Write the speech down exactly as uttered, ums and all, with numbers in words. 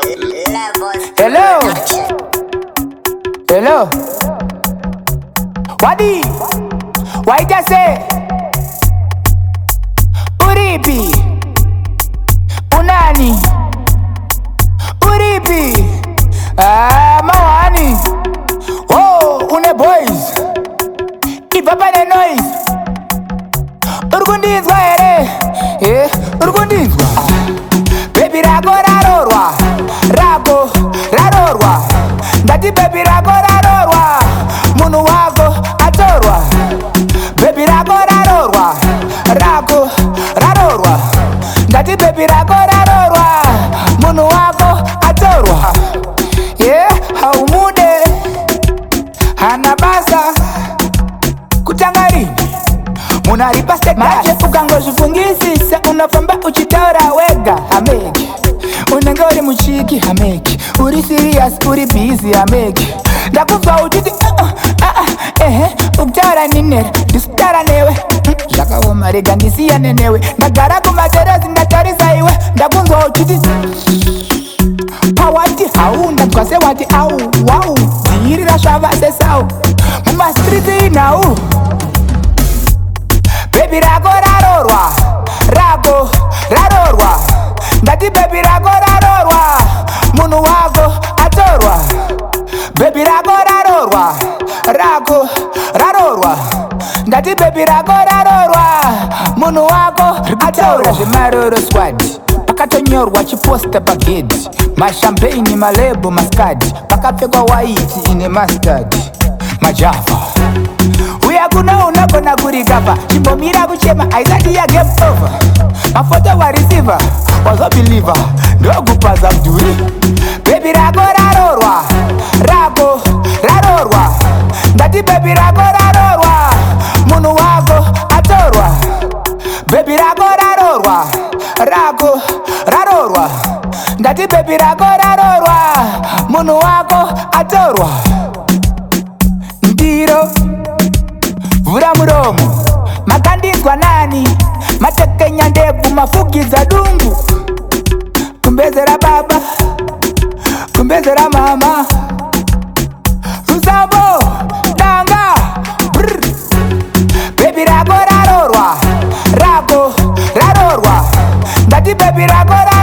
Hello. Hello. Wadi. Why just say? Uripi. Unani. Uripi. Ah, mawani. Oh, une boys. Ipapa the noise. Urgundizwa ere. Eh, urgundizwa. Baby rago rarorwa. Rago rarorwa. Ndati baby rago rarorwa. Munu wago atorwa. Baby rago rarorwa. Rago rarorwa. Ndati baby rago rarorwa. Munu wago atorwa. Yeah, haumude hanabasa kutangarini munaripa steka maje fukango zvifungisisa unafamba uchitaura wega hameki unenge uri muchiki hameki uri serious uri busy hameki ndakubva uchiti uh, uh, uh, ehe ukutaura ninere ndisitaura newe zvakaoma rega ndisiyane newe ndagara kumateresi ndatarisa iwe ndakunzwa uchiti pawati hau ndadzwa sewati au wau dziyirira zvava sesau mumastriti inhau bebi rako rarorwa rako rarorwa ndati bebi rako rarorwa munhu wako atorwa bebi rako rarorwa rako rarorwa ndati bebi rako rarorwa munhu wako atorwa zvemaroro squad pakatonyorwa chiposta pagedhi mashampeini malebo maskadi pakapfekwa waiti ine mastadi majava uya kuno unogona kurikapa chimbomira kuchema aisati ya game over mafoto warisiva wazobhiliva ndokupaza mdhuri bebi rako rarorwa rako rarorwa ndati bebi rako rarorwa munhu wako atorwa bebi rako rarorwa rako rarorwa ndati bebi rako rarorwa munhu wako atorwa ndiro vura muromo makandizwa nani matekenya ndebvu mafugidza dumbu kumbezera baba kumbezera mama rusavo danga brr. Bebi rako rarorwa rako rarorwa ndati bebi rako